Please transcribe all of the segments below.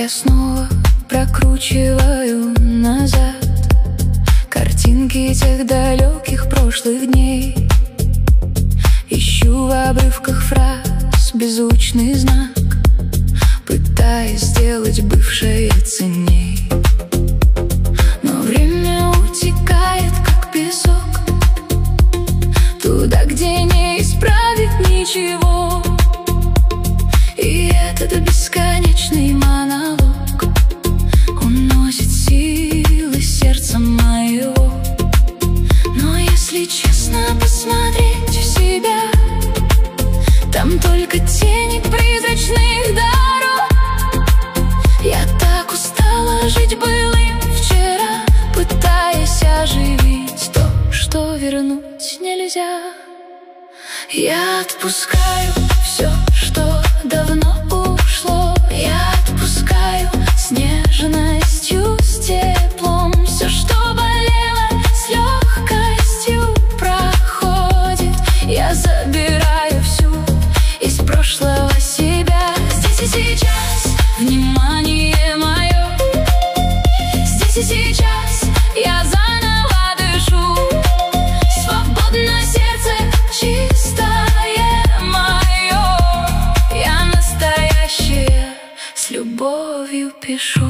снова прокручиваю назад картинки тех далеких прошлых дней. Ищу в обрывках фраз беззвучный знак, пытаясь сделать бывшее ценней. Но время утекает, как песок, туда, где не исправить ничего. И этот бесконечный монолог уносит силы сердца моего. Но если честно посмотреть в себя, там только тени призрачных дорог. Я так устала жить былым вчера, пытаясь оживить то, что вернуть нельзя. Я отпускаю все, что давно ушло. Я отпускаю с нежностью, с теплом. Все, что болело, с легкостью проходит. Я забираю всю из прошлого себя. Здесь и сейчас внимание мое. Здесь и сейчас я заново дышу. Свободно сердце чистое мое. Я настоящее с любовью пишу.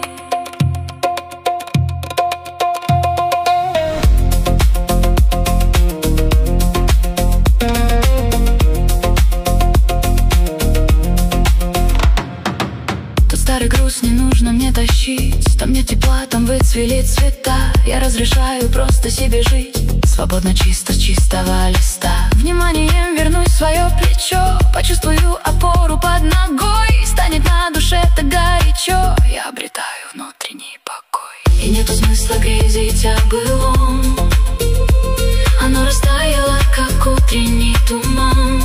Старый груз не нужно мне тащить. Там нет тепла, там выцвели цвета. Я разрешаю просто себе жить свободно, чисто, с чистого листа. Вниманием вернусь в свое плечо, почувствую опору под ногой. Станет на душе так горячо, я обретаю внутренний покой. И нету смысла грезить о былом, оно растаяло, как утренний туман.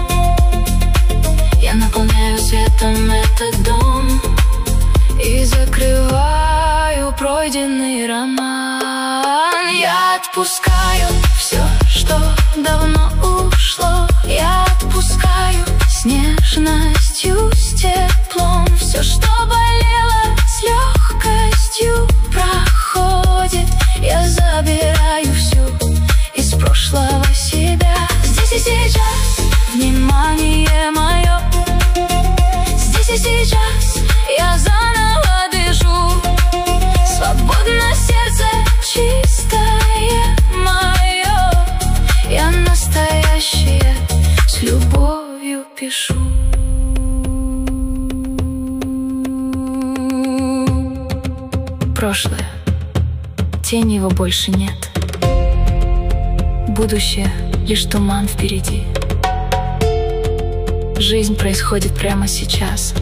Я наполняю светом этот дом и закрываю пройденный роман. Я отпускаю все, что давно ушло. Я отпускаю с нежностью, с теплом. Все, что болело, с легкостью проходит. Я забираю всю из прошлого себя. Здесь и сейчас внимание мое. Здесь и сейчас я заново дышу. Свободно сердце чистое мое. Я настоящее с любовью пишу. Прошлое, тени его больше нет. Будущее лишь туман впереди. Жизнь происходит прямо сейчас,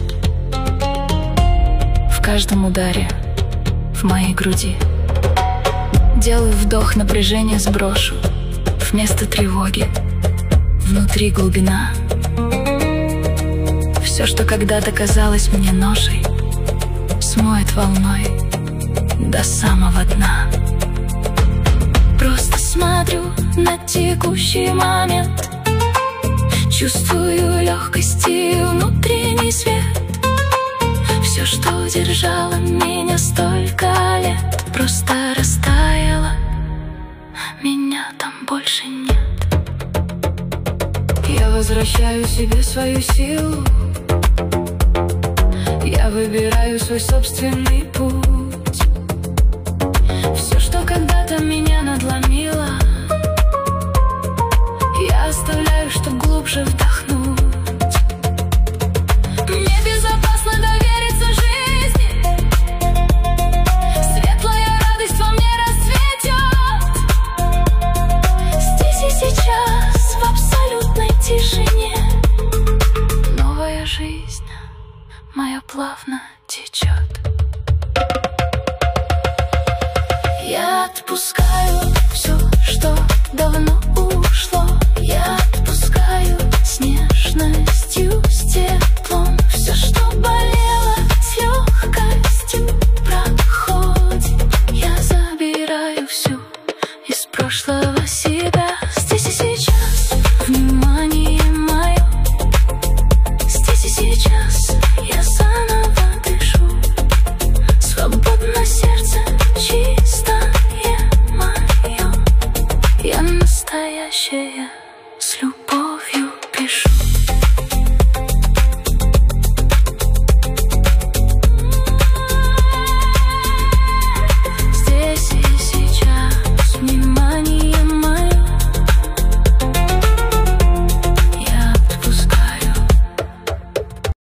в каждом ударе в моей груди. Делаю вдох, напряжение сброшу. Вместо тревоги внутри глубина. Все, что когда-то казалось мне ношей, смоет волной до самого дна. Просто смотрю на текущий момент, чувствую легкость и внутренний свет. Все, что держало меня столько лет, просто растаяло, меня там больше нет. Я возвращаю себе свою силу. Я выбираю свой собственный путь. Все, что когда-то меня надломило, я оставляю, чтоб глубже вдохнуть. Мне безопасно довериться жизни. Светлая радость во мне расцветет. Здесь и сейчас, в абсолютной тишине. Новая жизнь моя плавная.